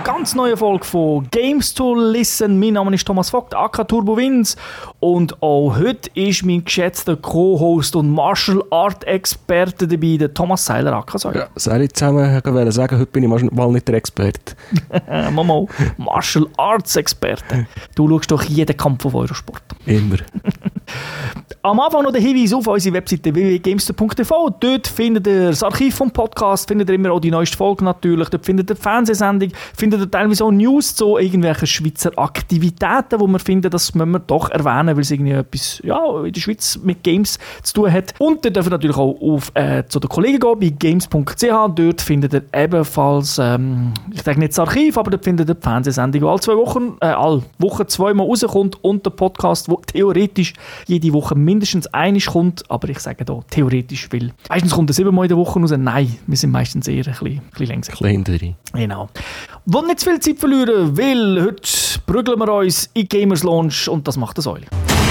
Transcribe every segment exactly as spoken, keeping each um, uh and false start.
ganz neuen Folge von Games to Listen. Mein Name ist Thomas Vogt, aka Turbo Wins. Und auch heute ist mein geschätzter Co-Host und Martial Art Experte dabei, der Thomas Seiler, aka Säuler. Ja, soll ich zusammen sagen, heute bin ich mal nicht der Experte. Mama, Martial Arts Experte. Du schaust doch jeden Kampf auf Eurosport. Immer. Am Anfang noch der Hinweis auf unsere Webseite w w w punkt gamester punkt t v. Dort findet ihr das Archiv vom Podcast, findet ihr immer auch die neueste Folge natürlich. Dort findet ihr die Fernsehsendung, findet ihr teilweise auch News zu irgendwelchen Schweizer Aktivitäten, wo wir finden, das müssen wir doch erwähnen, weil es irgendwie etwas ja, in der Schweiz mit Games zu tun hat. Und ihr dürft natürlich auch auf, äh, zu den Kollegen gehen, bei games punkt c h. Dort findet ihr ebenfalls, ähm, ich denke nicht das Archiv, aber dort findet ihr die Fernsehsendung, die alle zwei Wochen, äh, alle Wochen zweimal rauskommt und der Podcast, wo theoretisch jede Woche mindestens einmal kommt, aber ich sage hier theoretisch, weil meistens kommt er siebenmal in der Woche raus. Nein, wir sind meistens eher ein bisschen, ein bisschen länger. Ein bisschen Genau. Wollen nicht zu viel Zeit verlieren, weil heute prügeln wir uns in Gamers Launch und das macht das Säule.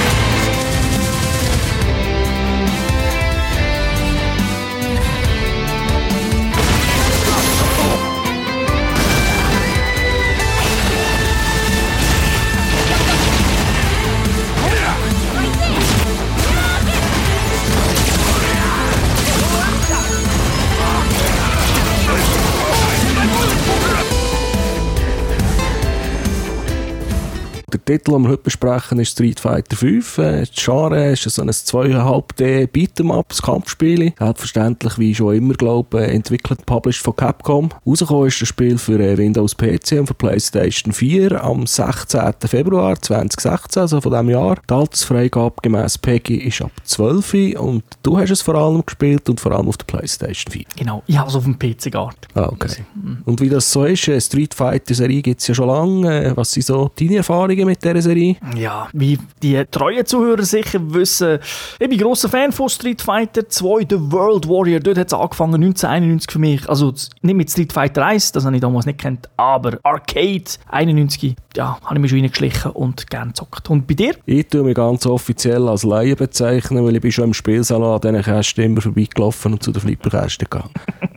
Der Titel, den wir heute besprechen, ist Street Fighter fünf. Das Genre ist so ein zwei Komma fünf D Beat'em-up, das Kampfspiel. Selbstverständlich, wie schon immer, glaube ich, entwickelt und published von Capcom. Rausgekommen ist das Spiel für Windows P C und für PlayStation vier am sechzehnten Februar zweitausendsechzehn, also von diesem Jahr. Die Altersfreigabe gemäss PEGI ist ab zwölf und du hast es vor allem gespielt und vor allem auf der PlayStation vier. Genau, ich habe es auf dem P C gehabt. Ah, okay. Und wie das so ist, eine Street Fighter-Serie gibt es ja schon lange. Was sind so deine Erfahrungen mit dieser Serie? Ja, wie die treuen Zuhörer sicher wissen, ich bin grosser Fan von Street Fighter zwei, The World Warrior. Dort hat es angefangen, neunzehnhunderteinundneunzig für mich. Also nicht mit Street Fighter eins, das habe ich damals nicht gekannt, aber Arcade einundneunzig, ja, habe ich mich schon reingeschlichen und gerne gezockt. Und bei dir? Ich tue mich ganz offiziell als Laie bezeichnen, weil ich bin schon im Spielsalon an diesen Kästen immer vorbeigelaufen und zu den Flipperkästen gegangen.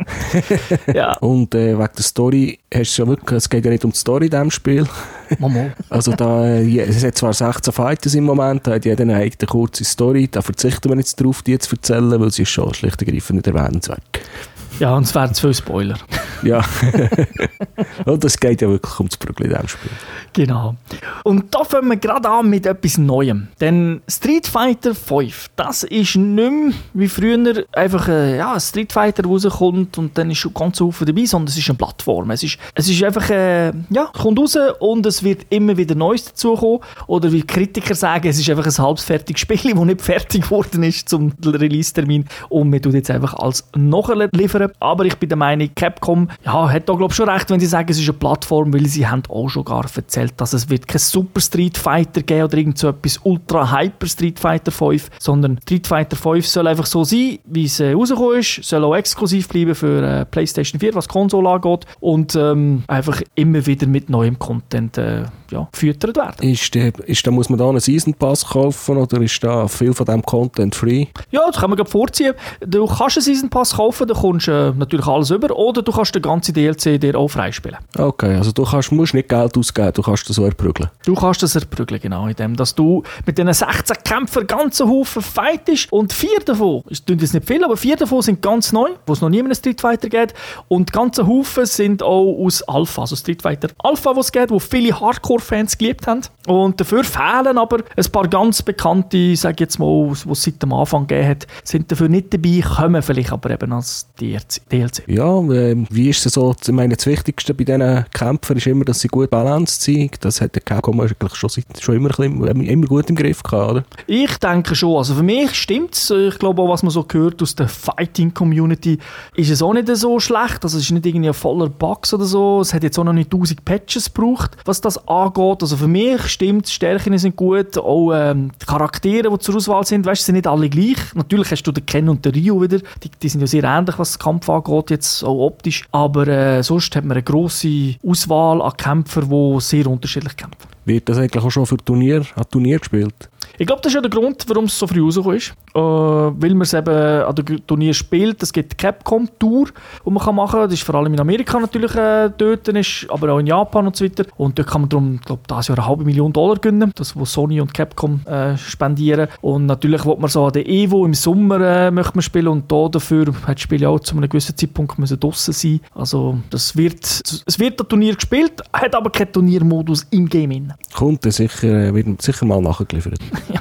Ja. Und äh, wegen der Story, hast du ja wirklich, es geht ja nicht um die Story in diesem Spiel. Mama. Also da, äh, es hat zwar sechzehn Fighters im Moment, da hat jeder eine eigene kurze Story, da verzichten wir jetzt darauf, die zu erzählen, weil sie ist schon schlicht und ergreifend nicht erwähnenswert. Ja, und es wären zu viele Spoiler. Ja. Und es geht ja wirklich ums Prügeln in diesem Spiel. Genau. Und da fangen wir gerade an mit etwas Neuem. Denn Street Fighter fünf, das ist nicht mehr wie früher einfach äh, ja, ein Street Fighter rauskommt und dann ist schon ganz viel dabei, sondern es ist eine Plattform. Es ist, es ist einfach, äh, ja, kommt raus und es wird immer wieder Neues dazukommen. Oder wie Kritiker sagen, es ist einfach ein halbfertiges Spiel, das nicht fertig geworden ist zum Release-Termin und wir tun jetzt einfach als Nachher liefern. Aber ich bin der Meinung, Capcom ja, hat da glaube ich schon recht, wenn sie sagen, es ist eine Plattform, weil sie haben auch schon gar erzählt, dass es wird kein Super Street Fighter geben oder irgend so etwas Ultra Hyper Street Fighter fünf, sondern Street Fighter fünf soll einfach so sein, wie es äh, rausgekommen ist, soll auch exklusiv bleiben für äh, PlayStation vier, was die Konsole angeht und ähm, einfach immer wieder mit neuem Content äh, ja, gefüttert werden. Ist, der, ist da, muss man da einen Season Pass kaufen oder ist da viel von diesem Content free? Ja, das kann man gerade vorziehen. Du kannst einen Season Pass kaufen, da kommst du äh, natürlich alles über oder du kannst den ganzen D L C dir auch freispielen. Okay, also du kannst, musst nicht Geld ausgeben, du kannst das so erprügeln. Du kannst das erprügeln, genau, indem dass du mit diesen sechzehn Kämpfern ganzen Haufen fightest und vier davon, es klingt jetzt nicht viel, aber vier davon sind ganz neu, wo es noch nie einen Street Fighter gibt und die ganzen Haufen sind auch aus Alpha, also Street Fighter Alpha, was es gibt, wo viele Hardcore-Fans geliebt haben und dafür fehlen aber ein paar ganz bekannte, sage ich jetzt mal, die es seit dem Anfang gegeben hat, sind dafür nicht dabei, kommen vielleicht aber eben als D L C. Ja, äh, wie ist es so? Ich meine, das Wichtigste bei diesen Kämpfern ist immer, dass sie gut balanced sind. Das hat der Capcom eigentlich schon, schon immer, immer gut im Griff gehabt, oder? Ich denke schon. Also für mich stimmt es. Ich glaube auch, was man so hört aus der Fighting-Community, ist es auch nicht so schlecht. Also es ist nicht irgendwie ein voller Bugs oder so. Es hat jetzt auch noch nicht tausend Patches gebraucht, was das angeht. Also für mich stimmt es, die Stärken sind gut. Auch ähm, die Charaktere, die zur Auswahl sind, weißt, sind nicht alle gleich. Natürlich hast du den Ken und den Ryu wieder. Die, die sind ja sehr ähnlich, was das Kampf angeht, jetzt auch optisch. Aber äh, sonst hat man eine grosse Auswahl an Kämpfern, die sehr unterschiedlich kämpfen. Wird das eigentlich auch schon für Turnier, an Turnier gespielt? Ich glaube, das ist ja der Grund, warum es so früh rausgekommen ist. Äh, weil man es eben an dem Turnier spielt. Es gibt die Capcom-Tour, die man machen kann. Das ist vor allem in Amerika natürlich äh, dort, ist, aber auch in Japan und so weiter. Und dort kann man darum, glaube ich, dieses Jahr eine halbe Million Dollar gewinnen. Das, was Sony und Capcom äh, spendieren. Und natürlich will man so an der Evo im Sommer äh, möchte man spielen. Und da dafür hat das Spiel auch zu einem gewissen Zeitpunkt müssen draussen sein. Also das wird, es wird ein Turnier gespielt, hat aber keinen Turniermodus im Game in. Kommt dann sicher, wird sicher mal nachgeliefert. Ja,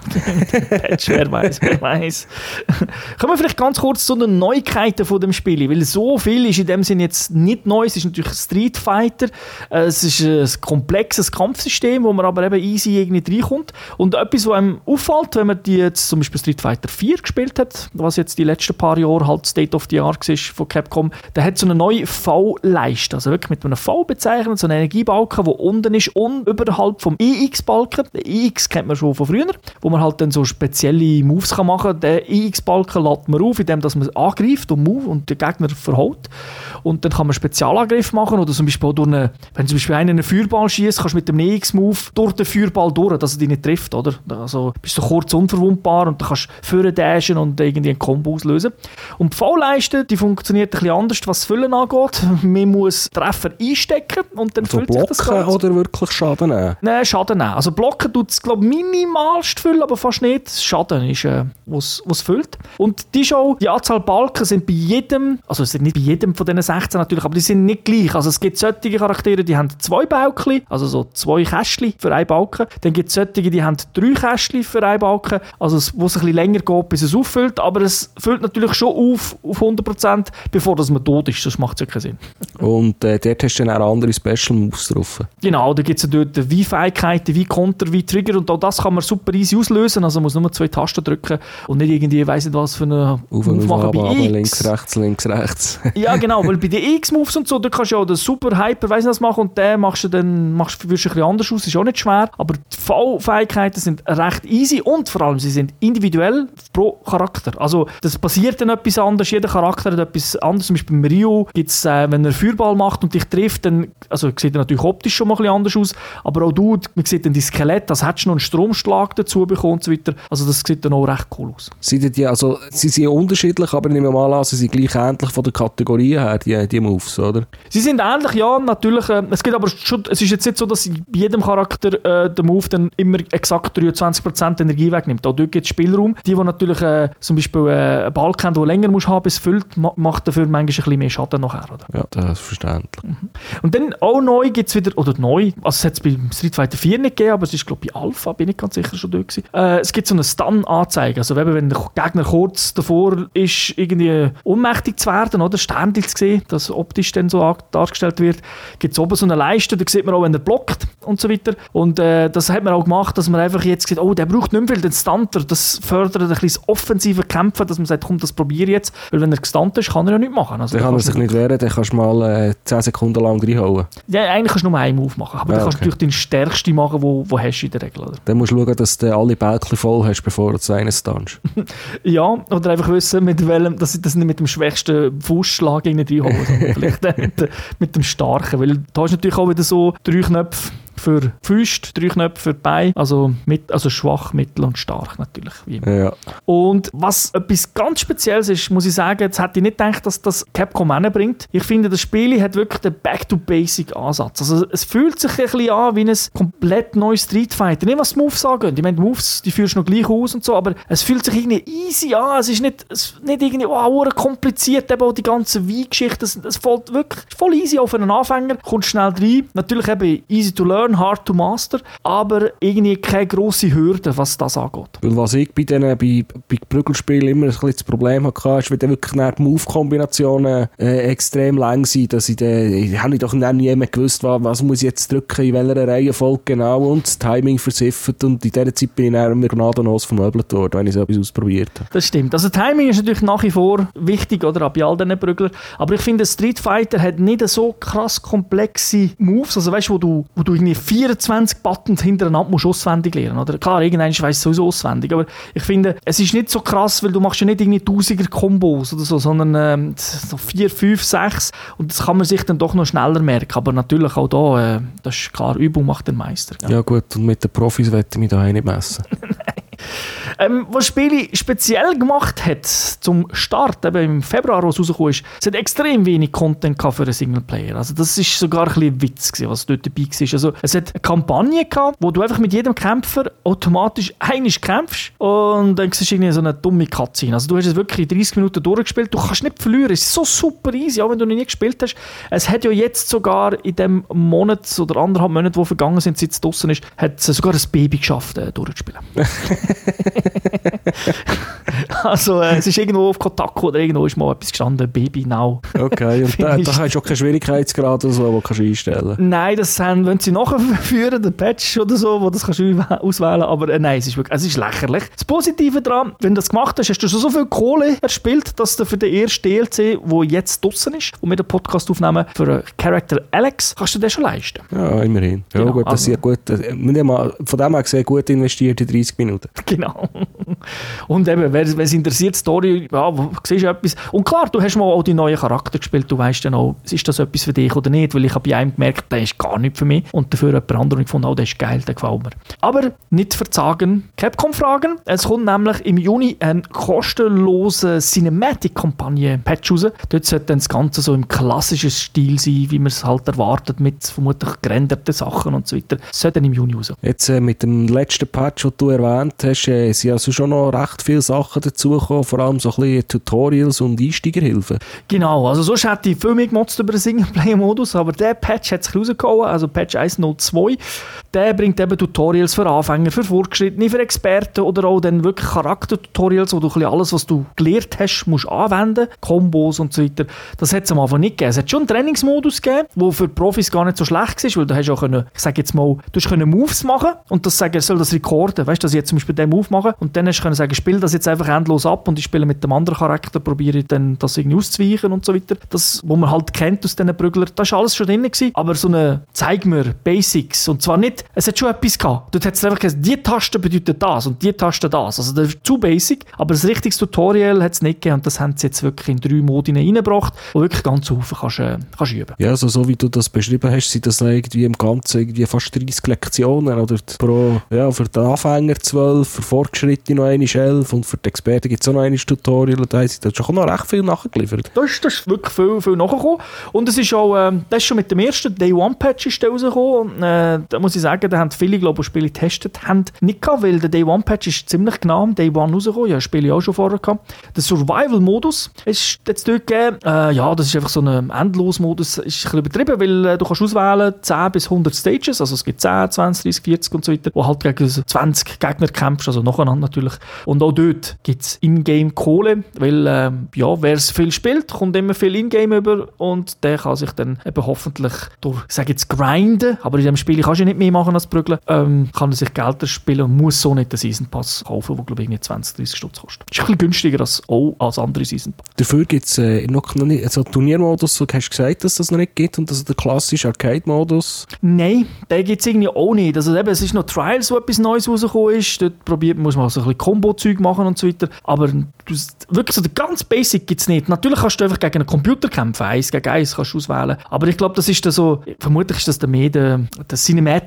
wer weiß, wer weiß. Kommen wir vielleicht ganz kurz zu den Neuigkeiten von dem Spiel, weil so viel ist in dem Sinne jetzt nicht neu. Es ist natürlich Street Fighter, es ist ein komplexes Kampfsystem, wo man aber eben easy irgendwie reinkommt. Und etwas, was einem auffällt, wenn man die jetzt zum Beispiel Street Fighter vier gespielt hat, was jetzt die letzten paar Jahre halt State of the Art war von Capcom, der hat so eine neue V-Leiste, also wirklich mit einem V bezeichnet, so einen Energiebalken, der unten ist und überhalb vom E X-Balken. Den E X kennt man schon von früher, wo man halt dann so spezielle Moves kann machen kann. Den E X-Balken lädt man auf, indem man angreift und move und den Gegner verhaut. Und dann kann man Spezialangriff machen oder zum Beispiel durch eine, wenn zum Beispiel einer einen Feuerball schießt, kannst du mit dem E X-Move durch den Feuerball durch, dass er dich nicht trifft, oder? Also bist du kurz unverwundbar und dann kannst du vorne dashen und irgendwie einen Combo auslösen. Und die V-Leiste, die funktioniert ein bisschen anders, was das Füllen angeht. Man muss Treffer einstecken und dann also füllt sich das Ganze. Oder wirklich Schaden nehmen? Nein, Schaden nehmen. Also blocken tut es, glaube ich, minimalst füllen, aber fast nicht. Schaden ist, äh, was es füllt. Und die Show, die Anzahl Balken sind bei jedem, also es sind nicht bei jedem von diesen sechzehn natürlich, aber die sind nicht gleich. Also es gibt solche Charaktere, die haben zwei Balken, also so zwei Kästchen für einen Balken. Dann gibt es solche, die haben drei Kästchen für einen Balken, also es, wo es ein bisschen länger geht, bis es auffüllt. Aber es füllt natürlich schon auf, auf hundert Prozent, bevor dass man tot ist. Das macht ja keinen Sinn. Und äh, dort hast du dann auch andere Special Moves drauf. Genau, da gibt es ja dort wie Fähigkeiten, wie Konter, wie Trigger und auch das kann man super easy auslösen. Also man muss nur zwei Tasten drücken und nicht irgendwie, weiss nicht was für eine Auf Move machen bei X. Links, rechts, links, rechts. Ja genau, weil bei den X-Moves und so, da kannst du ja auch den super Hyper, weiss nicht was machen und den machst du dann, machst du ein bisschen anders aus, ist auch nicht schwer. Aber die V-Fähigkeiten sind recht easy und vor allem sie sind individuell pro Charakter. Also das passiert dann etwas anderes, jeder Charakter hat etwas anderes. Zum Beispiel bei Ryu gibt es, äh, wenn er Feuerball macht und dich trifft, dann, also sieht er natürlich optisch schon mal ein bisschen anders aus, aber auch du, man sieht dann die Skelett, das hättest du noch einen Stromschlag dazu bekommen und so weiter. Also das sieht dann auch recht cool aus. Sind die, also, sie sind unterschiedlich, aber ich nehme mal an, sie sind gleich ähnlich von der Kategorie her, die, die Moves, oder? Sie sind ähnlich, ja, natürlich. Äh, es gibt aber schon, es ist jetzt nicht so, dass bei jedem Charakter äh, der Move dann immer exakt dreiundzwanzig Prozent Energie wegnimmt. Auch dort gibt es Spielraum. Die, die natürlich äh, zum Beispiel äh, einen Ball kennen, der länger musst haben, bis es füllt, ma- macht dafür manchmal ein bisschen mehr Schaden nachher, oder? Ja, das ist verständlich. Mhm. Und dann auch neu gibt es wieder, oder neu, also es hat es bei Street Fighter vier nicht gegeben, aber es ist glaube ich bei Alpha, bin ich ganz sicher schon dort gewesen. Äh, es gibt so eine Stun-Anzeige, also wenn, wenn der Gegner kurz davor ist, irgendwie ohnmächtig zu werden, oder Sternchen zu sehen, das optisch dann so dargestellt wird, gibt es oben so eine Leiste, da sieht man auch, wenn er blockt und so weiter. Und äh, das hat man auch gemacht, dass man einfach jetzt sieht, oh, der braucht nicht mehr viel, den Stunter, das fördert ein bisschen das offensive Kämpfen, dass man sagt, komm, das probiere jetzt, weil wenn er gestunt ist, kann er ja nichts machen. Also, dann kann er sich nicht wehren, dann kannst du mal äh, zehn Sekunden lang reinhauen. Ja, eigentlich kannst du nur einen Move machen, aber ja, dann kannst okay. du natürlich den stärksten machen, wo, wo hast du in der Regel. Oder? Dann musst du schauen, dass du alle Bälkchen voll hast, bevor du zu einem stunst. Ja, oder einfach wissen, mit welchem, dass ich das nicht mit dem schwächsten Fußschlag nicht reinhole, sondern vielleicht mit, mit dem starken, weil da hast du natürlich auch wieder so drei Knöpfe für die Füße, drei Knöpfe für die Beine, also, mit, also schwach, mittel und stark natürlich. Wie immer. Ja. Und was etwas ganz Spezielles ist, muss ich sagen, jetzt hätte ich nicht gedacht, dass das Capcom hinbringt. Ich finde, das Spiel hat wirklich den Back-to-Basic-Ansatz. Also es fühlt sich ein bisschen an wie ein komplett neues Street Fighter. Nicht, was die Moves angeht. Ich meine, die Moves, die führst du noch gleich aus und so, aber es fühlt sich irgendwie easy an. Es ist nicht, es ist nicht irgendwie wow, kompliziert, eben auch die ganze Wii-Geschichte. Es, es fällt wirklich voll easy auf einen Anfänger, kommt schnell rein. Natürlich eben easy to learn, hard to master, aber irgendwie keine grosse Hürde, was das angeht. Weil was ich bei den bei, bei Prügelspielen immer ein bisschen das Problem hatte, ist, wenn dann wirklich die Move-Kombinationen äh, extrem lang sind, dass ich dann, ich habe doch nie mehr gewusst, was, was muss ich jetzt drücken, in welcher Reihenfolge genau und das Timing versiffert und in dieser Zeit bin ich dann immer gnadenlos vermöbelt worden, wenn ich so etwas ausprobiert habe. Das stimmt. Also Timing ist natürlich nach wie vor wichtig, oder, bei all diesen Prüglern, aber ich finde, Street Fighter hat nicht so krass komplexe Moves, also weißt du, wo du, wo du irgendwie vierundzwanzig Buttons hintereinander musst auswendig lernen, oder? Klar, irgendwann weiss du sowieso auswendig, aber ich finde, es ist nicht so krass, weil du machst ja nicht irgendwie tausiger Kombos oder so, sondern ähm, so vier, fünf, sechs und das kann man sich dann doch noch schneller merken, aber natürlich auch da, äh, das ist klar, Übung macht den Meister. Ja. Ja gut, und mit den Profis wette ich mich da auch nicht messen. ähm, was das Spiel speziell gemacht hat zum Start, eben im Februar, wo es rausgekommen ist, es hat extrem wenig Content für einen Singleplayer. Also das ist sogar ein bisschen ein Witz gewesen, was dort dabei war. Also es hat eine Kampagne gehabt, wo du einfach mit jedem Kämpfer automatisch einig kämpfst und dann siehst du irgendwie so eine dumme Cutscene. Also du hast es wirklich in dreißig Minuten durchgespielt, du kannst nicht verlieren, es ist so super easy, auch wenn du noch nie gespielt hast. Es hat ja jetzt sogar in dem Monat oder anderthalb Monaten, die vergangen sind, seit es draussen ist, hat es sogar ein Baby geschafft, äh, durchzuspielen. Also äh, es ist irgendwo auf Kotaku oder irgendwo ist mal etwas gestanden, Baby Now. Okay, und da, da hast du auch keinen Schwierigkeitsgrad oder so, den kannst du einstellen? Nein, das haben, wenn sie nachführen, den Patch oder so, wo das kannst du auswählen, aber äh, nein, es ist wirklich, es ist lächerlich. Das Positive daran, wenn du das gemacht hast, hast du schon so viel Kohle erspielt, dass du für den ersten D L C, der jetzt draussen ist und wir den Podcast aufnehmen, für den Charakter Alex, kannst du den schon leisten. Ja, immerhin. Ja, genau, gut, das also, ist gut, von dem her gesehen, gut investiert in dreißig Minuten. Genau. Und eben, wer es interessiert, die Story, ja, siehst du etwas. Und klar, du hast mal auch die neuen Charakter gespielt, du weißt dann auch, ist das etwas für dich oder nicht, weil ich habe bei einem gemerkt, der ist gar nicht für mich und dafür jemand anderes gefunden, oh, der ist geil, der gefällt mir. Aber nicht verzagen, Capcom fragen, es kommt nämlich im Juni ein kostenlose Cinematic-Kampagne-Patch raus. Dort sollte dann das Ganze so im klassischen Stil sein, wie man es halt erwartet, mit vermutlich gerenderten Sachen und so weiter. Das sollte dann im Juni raus. Jetzt äh, mit dem letzten Patch, den du erwähnt hast, äh, sind also schon noch recht viele Sachen dazugekommen, vor allem so ein bisschen Tutorials und Einsteigerhilfen. Genau, also sonst hätte ich viel mehr gemotzt über den Singleplayer-Modus, aber der Patch hat sich rausgehauen, also Patch eins Punkt null zwei, der bringt eben Tutorials für Anfänger, für Fortgeschrittene, für Experten oder auch dann wirklich Charakter-Tutorials, wo du ein bisschen alles, was du gelernt hast, musst anwenden, Kombos und so weiter. Das hat es am Anfang nicht gegeben. Es hat schon einen Trainingsmodus gegeben, der für Profis gar nicht so schlecht war, weil du hast auch können, ich sage jetzt mal, du hast können Moves machen und das sagen, soll das recorden, weißt du, dass ich jetzt zum Beispiel den Move mache und dann hast du können sagen, spiel das jetzt einfach endlos ab und ich spiele mit dem anderen Charakter, probiere dann das irgendwie auszuweichen und so weiter. Das, was man halt kennt aus diesen Prüglern, das war alles schon drin gewesen, aber so eine, zeig mir, Basics und zwar nicht, es hat schon etwas gehabt. Dort hat es einfach gesagt, die Taste bedeutet das und die Taste das. Also das ist zu basic, aber ein richtiges Tutorial hat es nicht gegeben und das haben sie jetzt wirklich in drei Modi reingebracht, wo wirklich ganz viel kannst, äh, kannst üben. Ja, also so wie du das beschrieben hast, sind das irgendwie im Ganzen irgendwie fast dreißig Lektionen oder pro, ja, für den Anfänger zwölf, für Fortgeschrittene noch eine elf und für die Experten gibt es auch noch ein Tutorial und da haben sie da schon noch recht viel nachgeliefert. Da ist, das ist wirklich viel, viel nachgekommen und es ist auch, äh, das ist schon mit dem ersten Day One Patch ist der rausgekommen und äh, da muss ich sagen, da haben viele, glaube ich, Spiele getestet, haben nicht gehabt, weil der Day One Patch ist ziemlich genau am Day One rausgekommen, ja, Spiele auch schon vorher gehabt. Der Survival-Modus ist jetzt dort gegeben, äh, ja, das ist einfach so ein Endlos-Modus, ist ein bisschen übertrieben, weil äh, du kannst auswählen zehn bis hundert Stages, also es gibt zehn, zwanzig, dreißig, vierzig und so weiter, wo halt gegen zwanzig Gegner kämpfst, also nacheinander natürlich. Und auch dort gibt es Ingame Kohle, weil äh, ja, wer es viel spielt, kommt immer viel Ingame über und der kann sich dann eben hoffentlich durch, ich sage jetzt grinden, aber in diesem Spiel kannst du nicht mehr machen als prügeln, ähm, kann er sich Geld erspielen und muss so nicht den Season Pass kaufen, der glaube ich zwanzig, dreißig Stutz kostet. Ist ein bisschen günstiger als, auch als andere Season Pass. Dafür gibt es äh, noch nicht, also Turniermodus, du hast gesagt, dass das noch nicht gibt und das ist der klassische Arcade-Modus? Nein, den gibt es irgendwie auch nicht. Also eben, es ist noch Trials, wo etwas Neues rausgekommen ist, dort probiert, muss man so ein bisschen Combo-Zeug machen und so weiter, aber wirklich so der ganz Basic gibt es nicht. Natürlich kannst du einfach gegen einen Computer kämpfen, eins gegen eins kannst du auswählen, aber ich glaube, das ist dann so, vermutlich ist das dann mehr der, der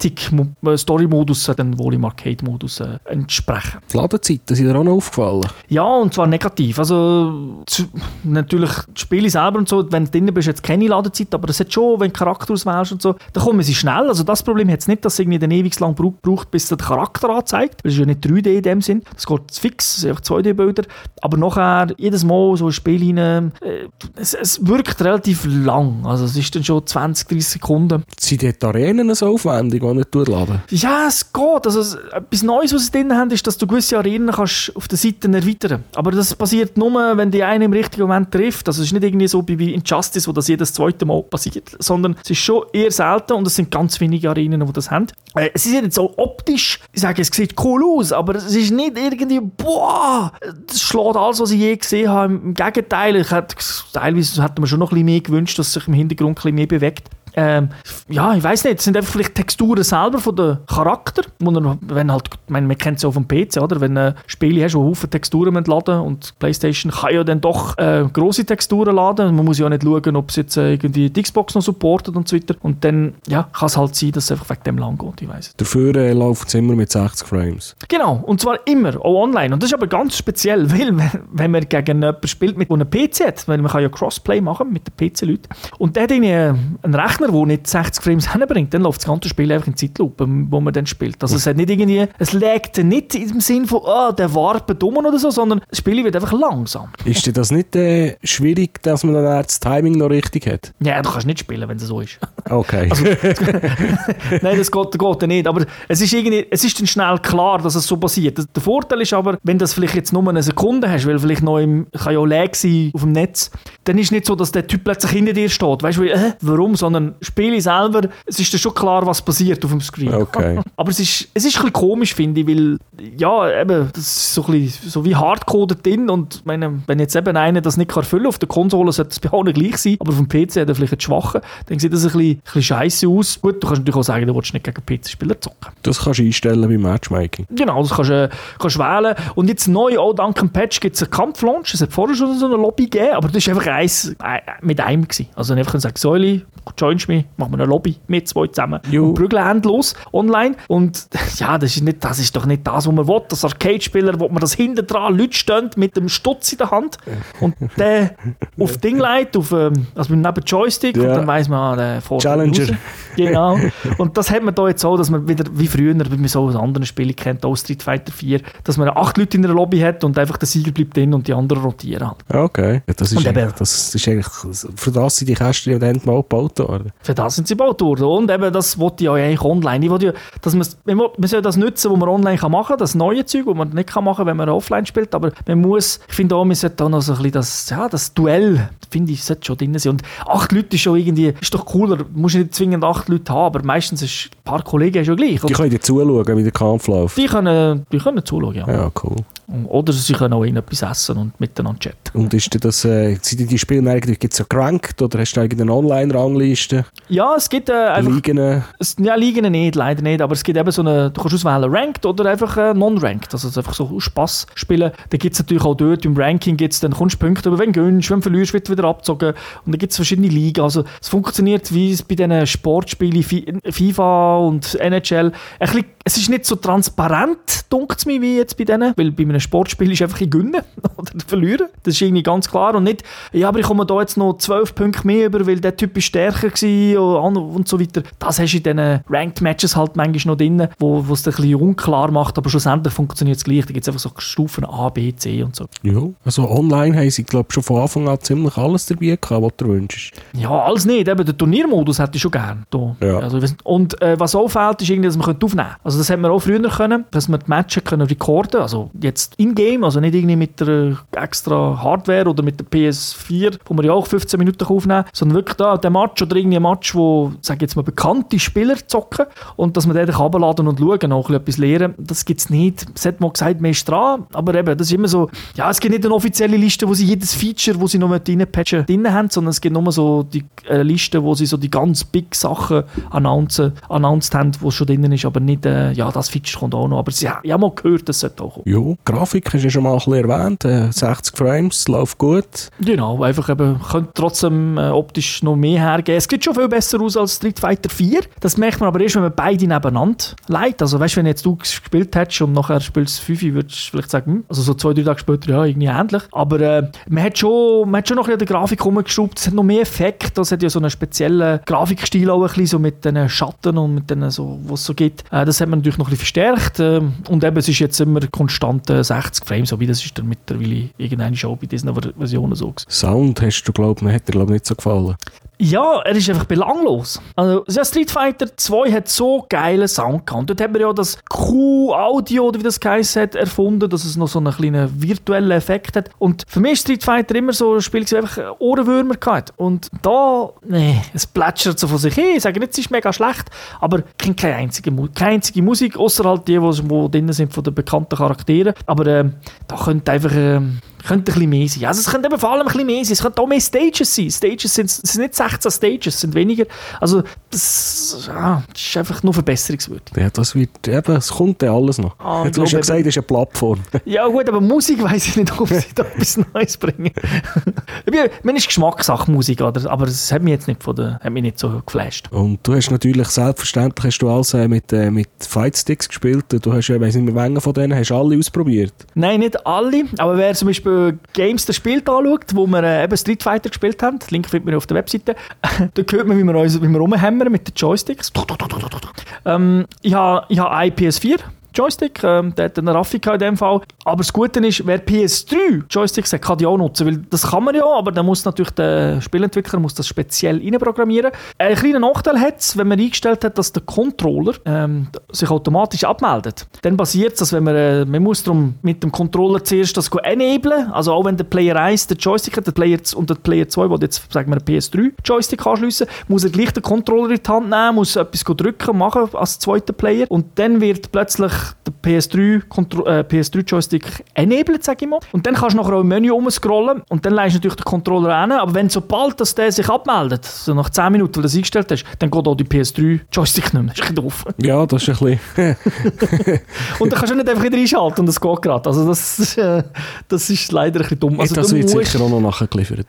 Cinematic-Story-Modus, dann wohl im Arcade-Modus äh, entsprechen. Die Ladezeiten sind dir auch noch aufgefallen? Ja, und zwar negativ. Also zu, natürlich die Spiele selber und so, wenn du drin bist, jetzt keine Ladezeit, aber es hat schon, wenn du Charakter auswählst und so, dann kommen sie schnell. Also das Problem hat es nicht, dass es irgendwie dann ewig lang braucht, bis der Charakter anzeigt. Das ist ja nicht drei D in dem Sinn. Das geht fix, das sind einfach zwei D-Bilder. Aber nachher, jedes Mal so ein Spiel rein, äh, es, es wirkt relativ lang. Also es ist dann schon zwanzig, dreißig Sekunden. Sind dort Arenen so aufwendig, die nicht durchladen? Ja, es geht. Also es, etwas Neues, was sie drin haben, ist, dass du gewisse Arenen kannst auf den Seiten erweitern. Aber das passiert nur, wenn die einen im richtigen Moment trifft. Also es ist nicht irgendwie so wie in Justice, wo das jedes zweite Mal passiert, sondern es ist schon eher selten und es sind ganz wenige Arenen, die das haben. Äh, es ist jetzt so optisch, ich sage, es sieht cool aus, aber es ist nicht irgendwie, boah, das schlägt alles, was ich je gesehen habe. Im Gegenteil, ich hätte, teilweise hätte man schon noch ein bisschen mehr gewünscht, dass sich im Hintergrund ein bisschen mehr bewegt. Ähm, ja, ich weiss nicht, es sind einfach vielleicht Texturen selber von den Charakter, wo er, wenn halt, ich meine, man kennt es ja auf dem P C, oder? Wenn du Spiele hast, die Haufen Texturen laden und die PlayStation kann ja dann doch äh, grosse Texturen laden. Man muss ja nicht schauen, ob es jetzt äh, irgendwie die Xbox noch supportet und so weiter. Und dann ja, kann es halt sein, dass es einfach wegen dem lang geht, ich weiss. Dafür äh, läuft es immer mit sechzig Frames. Genau, und zwar immer, auch online. Und das ist aber ganz speziell, weil wenn man gegen jemanden spielt, mit einem P C hat, weil man kann ja Crossplay machen mit den P C-Leuten, und der hat einen Rechner, der nicht sechzig Frames hinbringt, dann läuft das ganze Spiel einfach in Zeitlupe, wo man dann spielt. Also es hat nicht irgendwie, es lägt nicht im Sinn von, oh, der wartet um oder so, sondern das Spiel wird einfach langsam. Ist dir das nicht äh, schwierig, dass man dann das Timing noch richtig hat? Ja, du kannst nicht spielen, wenn es so ist. Okay. Also, nein, das geht, geht nicht, aber es ist, irgendwie, es ist dann schnell klar, dass es so passiert. Der Vorteil ist aber, wenn du das vielleicht jetzt nur eine Sekunde hast, weil vielleicht noch im, kann ja Lag sein auf dem Netz, dann ist es nicht so, dass der Typ plötzlich hinter dir steht. Weißt du, äh, warum? Sondern Spiele selber, es ist dann schon klar, was passiert auf dem Screen. Okay. Aber es ist, es ist ein bisschen komisch, finde ich, weil, ja, eben, das ist so, ein bisschen, so wie hardcoded drin und meine, wenn jetzt eben einer das nicht erfüllen kann, auf der Konsole sollte es bei allen gleich sein, aber auf dem P C hat er vielleicht einen schwachen, dann sieht das ein bisschen, ein bisschen scheisse aus. Gut, du kannst natürlich auch sagen, du willst nicht gegen P C-Spieler zocken. Das kannst du einstellen beim Matchmaking. Genau, das kannst du kannst wählen. Und jetzt neu, auch dank dem Patch, gibt es einen Kampflaunch. Es hat vorher schon so eine Lobby gegeben, aber das war einfach eins äh, mit einem gewesen. Also einfach sagen, Säuli, joinst mich, machen wir eine Lobby mit zwei zusammen Jo. und prügeln endlos online. Und ja, das ist, nicht, das ist doch nicht das, was man will. Das Arcade-Spieler, wo man das hinten dran, Leute stehen mit dem Stutz in der Hand und der auf Ding leitet, auf, ähm, also mit neben Joystick, ja. und dann weiss man, ah, der fährt Challenger. raus. Genau. Und das hat man da jetzt so, dass man wieder, wie früher, wie man so aus anderen Spielen kennt, auch Street Fighter vier, dass man acht Leute in einer Lobby hat und einfach der Sieger bleibt drin und die anderen rotieren halt. Okay. Ja, das, ist Und eben- das ist eigentlich, für das sind die Kästchen und Enden mal gebaut worden. Für das sind sie gebaut worden. Und eben, das wollte ich ja eigentlich online. Ich wollte ja, dass man, man soll das nutzen, was man online kann machen kann, das neue Zeug, das man nicht kann machen kann, wenn man offline spielt. Aber man muss, ich finde auch, man sollte auch noch so ein bisschen das, ja, das Duell, finde ich, sollte schon drin sein. Und acht Leute ist schon irgendwie, ist doch cooler. Du musst nicht zwingend acht Leute haben, aber meistens ist ein paar Kollegen schon gleich. Die können dir zuschauen, wie der Kampf läuft. Die können, die können zuschauen, ja. Ja, cool. Oder sie können auch etwas essen und miteinander chatten. Und ist dir das, äh, sind die Spiele eigentlich, gibt es ja gerankt oder hast du irgendeine Online-Rangliste? Ja, es gibt äh, einfach... Ligen? Es, ja, Ligen nicht, leider nicht, aber es gibt eben so eine, du kannst auswählen Ranked oder einfach äh, Non-Ranked, also einfach so aus Spass spielen. Da gibt es natürlich auch dort im Ranking, gibt's dann kommst du Punkte, aber wenn du gönnst, wenn du verlierst, wird wieder abgezogen. Und da gibt es verschiedene Ligen, also es funktioniert wie es bei diesen Sportspielen, FIFA und N H L. Ein bisschen, es ist nicht so transparent, dunkt es mir, wie jetzt bei denen, weil bei einem Sportspiel ist einfach ich gewinnen oder verlieren. Das ist irgendwie ganz klar und nicht, ja, aber ich komme da jetzt noch zwölf Punkte mehr über, weil der Typ ist stärker war und so weiter. Das hast du in diesen Ranked Matches halt manchmal noch drin, wo, wo es ein bisschen unklar macht, aber schlussendlich funktioniert es gleich. Da gibt es einfach so Stufen A, B, C und so. Ja, also online haben sie, glaube ich, schon von Anfang an ziemlich alles dabei gehabt, was du wünschst. Ja, alles nicht. Eben, den Turniermodus hätte ich schon gerne. Da. Ja. Also, ich weiss nicht. Und äh, was auch fehlt, ist irgendwie, dass man aufnehmen könnte. Also das hätten wir auch früher können, dass wir die Matches können recorden, also jetzt in-game, also nicht irgendwie mit der extra Hardware oder mit der P S vier, wo wir ja auch fünfzehn Minuten aufnehmen können, sondern wirklich da, der Match oder irgendwie ein Match, wo, sag ich jetzt mal, bekannte Spieler zocken und dass man den herunterladen und schauen, auch etwas lernen, das gibt es nicht. Es hat mal gesagt, man ist dran, aber eben, das ist immer so, ja, es gibt nicht eine offizielle Liste, wo sie jedes Feature, wo sie noch reinpatchen, drin haben, sondern es gibt nur so die äh, Liste, wo sie so die ganz big Sachen announcen, announced haben, wo es schon drin ist, aber nicht, äh, ja, das Feature kommt auch noch, aber sie haben ja mal gehört, das sollte auch kommen. Ja, Grafik hast du ja schon mal ein bisschen erwähnt, äh, sechzig Frames, läuft gut. Genau, einfach eben, könnte trotzdem äh, optisch noch mehr hergeben. Es sieht schon viel besser aus als Street Fighter vier. Das merkt man aber erst, wenn man beide nebeneinander legt. Also weißt du, wenn jetzt du gespielt hättest und nachher spielst du fünf, würdest du vielleicht sagen, hm, also so zwei, drei Tage später, ja, irgendwie ähnlich. Aber äh, man, hat schon, man hat schon noch ein bisschen an der Grafik rumgeschraubt. Es hat noch mehr Effekte. Es hat ja so einen speziellen Grafikstil auch ein bisschen, so mit den Schatten und mit denen, so, was es so gibt. Äh, das hat man natürlich noch ein bisschen verstärkt. Äh, und eben, es ist jetzt immer konstant äh, sechzig Frames, so wie das ist dann mittlerweile irgendeine Show bei diesen Versionen so gewesen. Sound hast du, glaube ich, hat dir glaub, nicht so gefallen. Ja, er ist einfach belanglos. Also, ja, Street Fighter zwei hat so geilen Sound gehabt. Dort haben wir ja das Q-Audio, oder wie das geheißen hat, erfunden, dass es noch so einen kleinen virtuellen Effekt hat. Und für mich ist Street Fighter immer so ein Spiel, das einfach Ohrenwürmer gehabt. Und da, nee, es plätschert so von sich hin. Ich sage nicht, es ist mega schlecht, aber keine einzige, keine einzige Musik, außer halt die, die, die drin sind von den bekannten Charakteren. Aber äh, da könnte einfach, äh, könnte ein bisschen mehr sein. Also es könnte eben vor allem ein bisschen mehr sein. Es könnte auch mehr Stages sein. Stages sind, es sind nicht sechzehn Stages, es sind weniger. Also das, ja, das ist einfach nur verbesserungswürdig. Ja, das wird eben, es kommt ja alles noch. Ah, du hast ja gesagt, das ist eine Plattform. Ja gut, aber Musik weiss ich nicht, ob sie da etwas Neues bringen. Man ist Geschmackssache Musik, oder? Aber es hat mich jetzt nicht, von der, hat mich nicht so geflasht. Und du hast natürlich, selbstverständlich hast du alles äh, mit, äh, mit Fightsticks gespielt. Du hast ja, ich weiss nicht mehr, welche von denen hast du alle ausprobiert? Nein, nicht alle. Aber wer zum Beispiel Games das Spiel anschaut, wo wir äh, eben Street Fighter gespielt haben, den Link findet man auf der Webseite, da hört man, wie wir, uns, wie wir rumhämmern mit den Joysticks. ähm, ich habe ich ha einen P S vier Joystick, ähm, der hat einen Raffica in dem Fall. Aber das Gute ist, wer P S drei Joysticks hat, kann die auch nutzen, weil das kann man ja, aber dann muss natürlich der Spielentwickler muss das speziell reinprogrammieren. Einen kleinen Nachteil hat es, wenn man eingestellt hat, dass der Controller ähm, sich automatisch abmeldet. Dann passiert es, dass wenn man, äh, man muss darum mit dem Controller zuerst das enablen, also auch wenn der Player eins den Joystick hat, der Player und der Player zwei, der jetzt sagen wir einen P S drei Joystick anschliessen, muss er gleich den Controller in die Hand nehmen, muss etwas drücken, machen als zweiter Player und dann wird plötzlich der P S drei, Kontro- äh, P S drei Joystick enabled, sag ich mal. Und dann kannst du nachher auch im Menü umscrollen und dann leist natürlich den Controller an. Aber wenn sobald dass der sich abmeldet, so nach zehn Minuten, weil du das eingestellt hast, dann geht auch die P S drei Joystick nicht mehr. Das ist ein bisschen doof. Ja, das ist ein bisschen... Und dann kannst du nicht einfach wieder einschalten und das geht gerade. Also das, äh, das ist leider ein bisschen dumm. Also das wird musst... sicher auch noch nachgeliefert.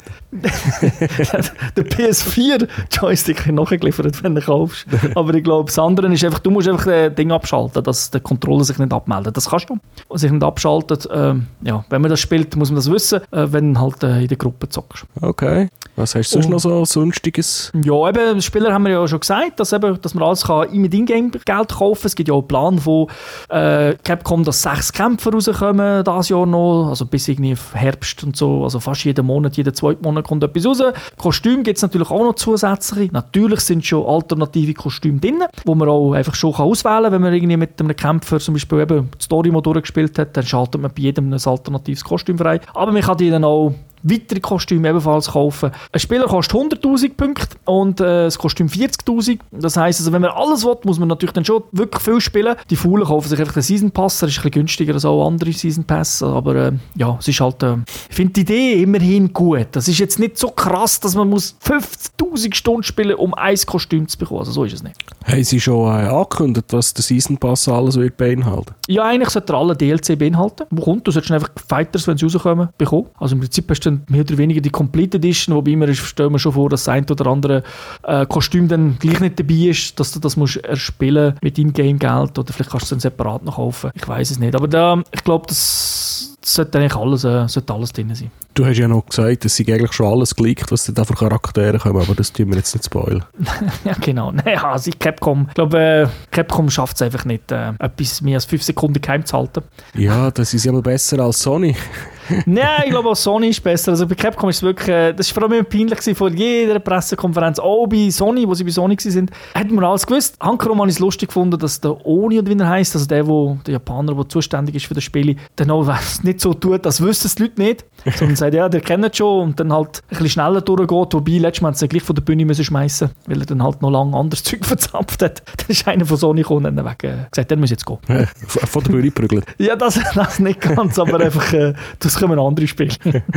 Der P S vier Joystick wird nachgeliefert, wenn du kaufst. Aber ich glaube, das andere ist einfach, du musst einfach das Ding abschalten, dass der Controller sich nicht abmeldet. Das kannst du. Und sich nicht abschaltet, ähm, ja, wenn man das spielt, muss man das wissen, äh, wenn du halt äh, in der Gruppe zockst. Okay. Was hast du sonst Und, noch so sonstiges? Ja, eben, als Spieler haben wir ja schon gesagt, dass, eben, dass man alles kann mit Ingame-Geld kaufen kann. Es gibt ja auch einen Plan von äh, Capcom, dass sechs Kämpfer rauskommen dieses Jahr noch, also bis irgendwie Herbst und so, also fast jeden Monat, jeden zweiten Monat kommt etwas raus. Kostüme gibt es natürlich auch noch zusätzliche. Natürlich sind schon alternative Kostüme drin, wo man auch einfach schon auswählen kann, wenn man irgendwie mit einem Kämpfer zum Beispiel eben die Story mal durchgespielt hat, dann schaltet man bei jedem ein alternatives Kostüm frei. Aber man kann die dann auch weitere Kostüme ebenfalls kaufen. Ein Spieler kostet hunderttausend Punkte und äh, das Kostüm vierzigtausend. Das heisst, also, wenn man alles will, muss man natürlich dann schon wirklich viel spielen. Die Faulen kaufen sich einfach den Season Pass, der ist ein bisschen günstiger als auch andere Season Pass, aber äh, ja, es ist halt, äh, ich finde die Idee immerhin gut. Das ist jetzt nicht so krass, dass man muss fünfzigtausend Stunden spielen, um ein Kostüm zu bekommen. Also so ist es nicht. Haben Sie schon äh, angekündigt, was der Season Pass alles wird beinhalten? Ja, eigentlich sollte er alle D L C beinhalten. Wo kommt? Du solltest einfach Fighters, wenn sie rauskommen, bekommen. Also im Prinzip hast du dann mehr oder weniger die Complete Edition, wobei wir stellen wir schon vor, dass das ein oder andere äh, Kostüm dann gleich nicht dabei ist, dass du das musst erspielen mit Ingame-Geld oder vielleicht kannst du es dann separat noch kaufen. Ich weiß es nicht. Aber da, ich glaube, das, das sollte eigentlich alles, äh, sollte alles drin sein. Du hast ja noch gesagt, es sei eigentlich schon alles geleakt, was da für Charaktere kommen, aber das tun wir jetzt nicht spoilern. Ja, genau. Naja, also Capcom, ich glaube, äh, Capcom schafft es einfach nicht, äh, etwas mehr als fünf Sekunden geheim zu halten. Ja, das ist ja mal besser als Sony. Nein, ich glaube auch Sony ist besser. Also bei Capcom ist es wirklich, äh, das war vor allem peinlich gewesen, vor jeder Pressekonferenz, auch bei Sony, wo sie bei Sony waren, hat man alles gewusst. Hankerum habe ich es lustig gefunden, dass der Oni, oder wie er heisst, also der, wo, der Japaner, der zuständig ist für das Spiel, dann auch nicht so tut, als wüssten es die Leute nicht, sondern sagt, ja, der kennt es schon und dann halt ein bisschen schneller durchgeht, wobei letztes Mal hat es gleich von der Bühne müssen schmeißen, weil er dann halt noch lange anderes Zeug verzapft hat. Dann ist einer von Sony gekommen und dann weg, äh, gesagt, der muss jetzt gehen. Von der Bühne prügeln. Ja, das, das nicht ganz, aber einfach, äh, das können andere spielen.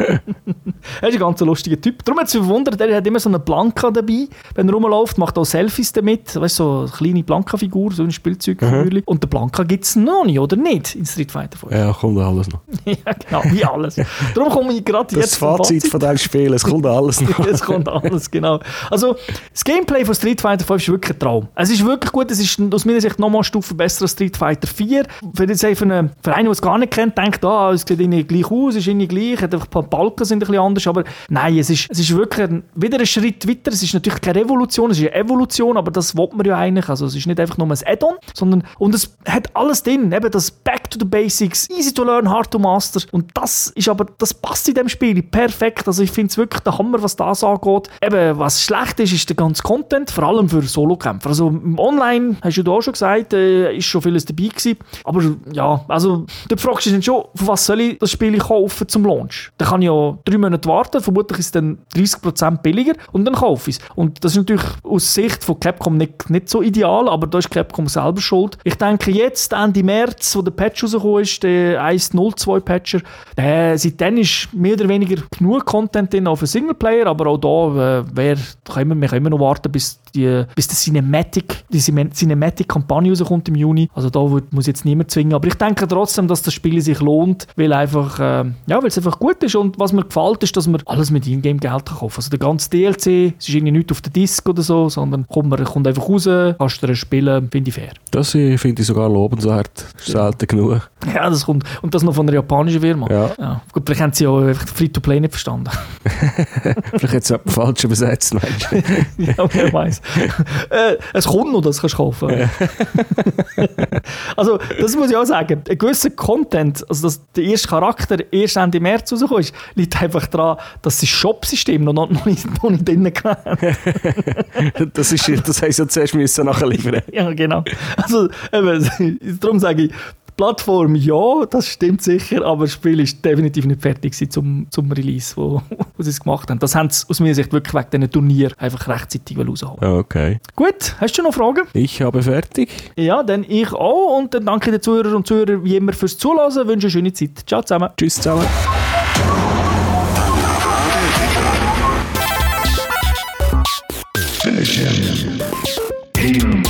Er ist ein ganz lustiger Typ. Darum hat es mich verwundert, er hat immer so eine Blanka dabei, wenn er rumläuft, macht auch Selfies damit. Weißt du, so eine kleine Blanka-Figur, so ein Spielzeugfigur. Mhm. Und der Blanka gibt es noch nicht, oder nicht, in Street Fighter fünf? Ja, kommt alles noch. Ja, genau, wie alles. Darum komme ich gerade jetzt das Fazit, Fazit von diesem Spiel, es kommt alles noch. Es kommt alles, genau. Also, das Gameplay von Street Fighter fünf ist wirklich ein Traum. Es ist wirklich gut, es ist aus meiner Sicht nochmal eine Stufe besser als Street Fighter vier. Für, jetzt für, einen, für einen, der es gar nicht kennt, denkt, ah, es sieht irgendwie gleich aus, es ist irgendwie gleich, hat einfach ein paar Balken sind ein bisschen anders, aber nein, es ist, es ist wirklich ein, wieder ein Schritt weiter. Es ist natürlich keine Revolution, es ist eine Evolution, aber das will man ja eigentlich. Also es ist nicht einfach nur ein Add-on, sondern und es hat alles drin, eben das Back to the Basics, easy to learn, hard to master. Und das ist aber, das passt in dem Spiel perfekt. Also ich finde es wirklich der Hammer, was das angeht. Eben, was schlecht ist, ist der ganze Content, vor allem für Solo-Kämpfer. Also im Online, hast du auch schon gesagt, äh, ist schon vieles dabei gewesen. Aber ja, also du fragst dich dann schon, von was soll ich das Spiel kaufen? kaufen zum Launch. Dann kann ich ja drei Monate warten, vermutlich ist es dann dreißig Prozent billiger und dann kaufe ich es. Und das ist natürlich aus Sicht von Capcom nicht, nicht so ideal, aber da ist Capcom selber schuld. Ich denke, jetzt Ende März, wo der Patch rausgekommen ist, der eins Punkt null zwei Patcher, äh, seitdem ist mehr oder weniger genug Content drin auf einen Singleplayer, aber auch da, äh, wer, können wir, wir können immer noch warten, bis die, bis die Cinematic, die Cinematic-Kampagne rauskommt im Juni. Also da muss jetzt niemand zwingen. Aber ich denke trotzdem, dass das Spiel sich lohnt, weil einfach, äh, ja, weil es einfach gut ist und was mir gefällt, ist, dass man alles mit Ingame-Geld kaufen kann. Also der ganze D L C, es ist irgendwie nicht auf der Disc oder so, sondern kommt, man, kommt einfach raus, kannst du spielen, finde ich fair. Das finde ich sogar lobenswert. Selten genug. Ja, das kommt. Und das noch von einer japanischen Firma. Ja. Ja. Gut, vielleicht haben sie ja einfach Free-to-Play nicht verstanden. Vielleicht hat es jemand falsch übersetzt, meinst du? Ja, wer weiß. äh, es kommt noch, das kannst du kaufen. Ja. Also, das muss ich auch sagen. Ein gewisser Content, also dass der erste Charakter erst Ende März rauskommt, liegt einfach daran, dass das Shop-System noch, noch nicht, noch nicht drin haben. das, ist, das heisst ja zuerst müssen nachliefern. Ja, genau. Also, eben, darum sage ich, Plattform, ja, das stimmt sicher, aber das Spiel ist definitiv nicht fertig zum, zum Release, wo, wo sie es gemacht haben. Das haben sie aus meiner Sicht wirklich wegen diesen Turnier einfach rechtzeitig rausholen. Okay. Gut, hast du noch Fragen? Ich habe fertig. Ja, dann ich auch und dann danke den Zuhörern und Zuhörern wie immer fürs Zuhören, wünsche eine schöne Zeit. Ciao zusammen. Tschüss zusammen. Finish him. Hail